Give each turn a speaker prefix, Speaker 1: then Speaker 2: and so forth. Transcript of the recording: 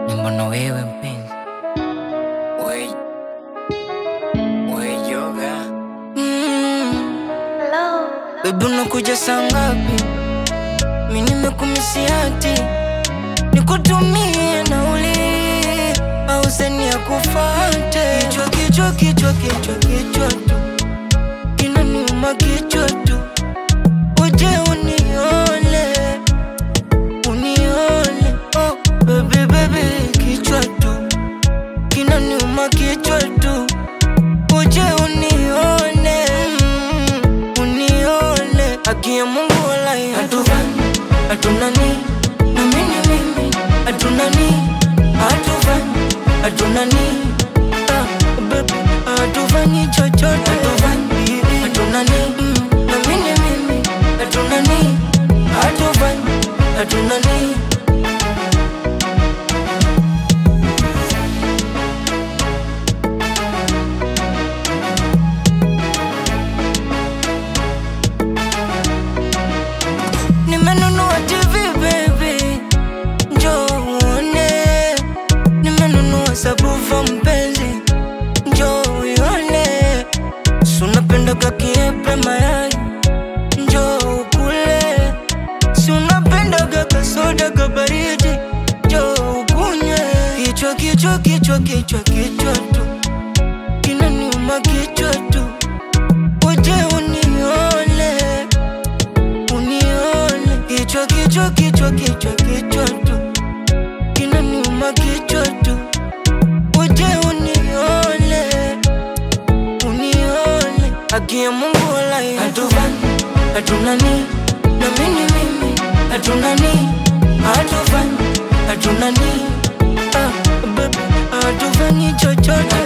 Speaker 1: ni mbona wewe mpenzi we yoga
Speaker 2: Hello.
Speaker 1: Baby unakuja saa ngapi? Mimi nimekumisiati nikutumie nauli au seni ya kufate. Kichwa tu kinaniuma kichwa tu. Uje unione oh baby kichwa tu kinaniuma kichwa tu. Uje unione haki ya Mungu walai hatuvani hatunani na mimi hatunani hatunani baby hatuvani chochote hatunani na mimi hatunani hatunani Nimenunua TV baby, njoo uone. Nimenunua subwoofer mpenzi, njoo uione. Si unapendaga kiepe mayai, njoo ukule. Si unapendaga kasoda kabaridi, njoo ukunywe. Kichwa tu kinaniuma kichwa tu. Uje unione kichwa tu kinaniuma kichwa tu. Uje unione haki ya Mungu walai hatuvani hatunani na mimi hatunani hatunani baby hatuvani chochote